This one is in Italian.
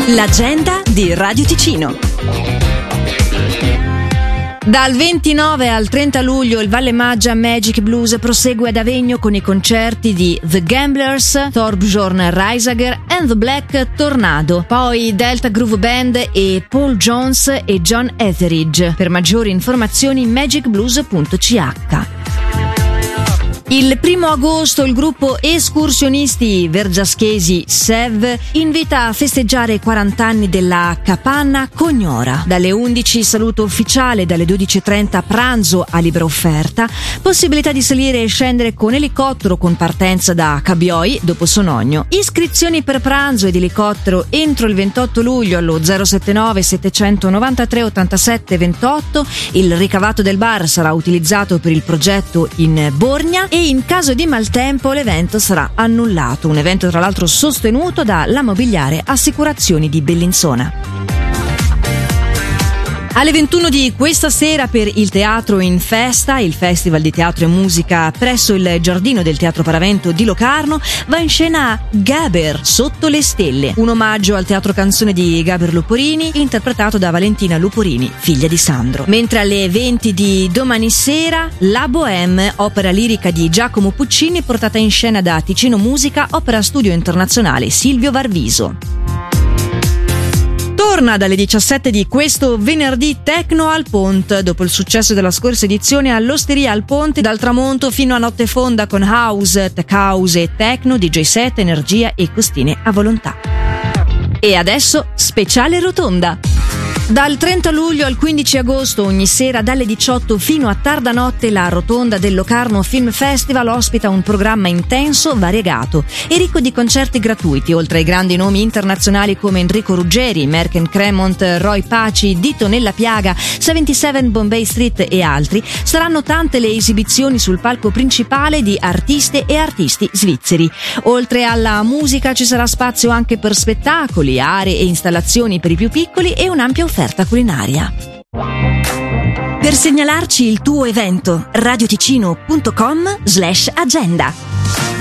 L'agenda di Radio Ticino. Dal 29 al 30 luglio il Valle Maggia Magic Blues prosegue ad Avegno con i concerti di The Gamblers, Thorbjörn Reisager and the Black Tornado, poi Delta Groove Band e Paul Jones e John Etheridge. Per maggiori informazioni magicblues.ch. Il 1 agosto il gruppo escursionisti vergiaschesi SEV invita a festeggiare i 40 anni della Capanna Cognora. Dalle 11 saluto ufficiale, dalle 12:30 pranzo a libera offerta, possibilità di salire e scendere con elicottero con partenza da Cabioi dopo Sonogno. Iscrizioni per pranzo ed elicottero entro il 28 luglio allo 079 793 87 28. Il ricavato del bar sarà utilizzato per il progetto in Borgna e in caso di maltempo l'evento sarà annullato. Un evento tra l'altro sostenuto da La Mobiliare Assicurazioni di Bellinzona. Alle 21 di questa sera per il Teatro in Festa, il Festival di Teatro e Musica presso il Giardino del Teatro Paravento di Locarno, va in scena Gaber Sotto le Stelle, un omaggio al teatro canzone di Gaber Luporini, interpretato da Valentina Luporini, figlia di Sandro. Mentre alle 20 di domani sera, La Bohème, opera lirica di Giacomo Puccini, portata in scena da Ticino Musica, opera studio internazionale Silvio Varviso. Torna dalle 17 di questo venerdì Tecno al Ponte. Dopo il successo della scorsa edizione, all'Osteria al Ponte dal tramonto fino a notte fonda con house, tech house e techno, DJ set, energia e costine a volontà. E adesso speciale rotonda. Dal 30 luglio al 15 agosto, ogni sera dalle 18 fino a tarda notte, la Rotonda del Locarno Film Festival ospita un programma intenso, variegato e ricco di concerti gratuiti. Oltre ai grandi nomi internazionali come Enrico Ruggeri, Merken Cremont, Roy Paci, Dito nella Piaga, 77 Bombay Street e altri, saranno tante le esibizioni sul palco principale di artiste e artisti svizzeri. Oltre alla musica ci sarà spazio anche per spettacoli, aree e installazioni per i più piccoli e un'ampia offerta culinaria. Per segnalarci il tuo evento, radioticino.com/agenda.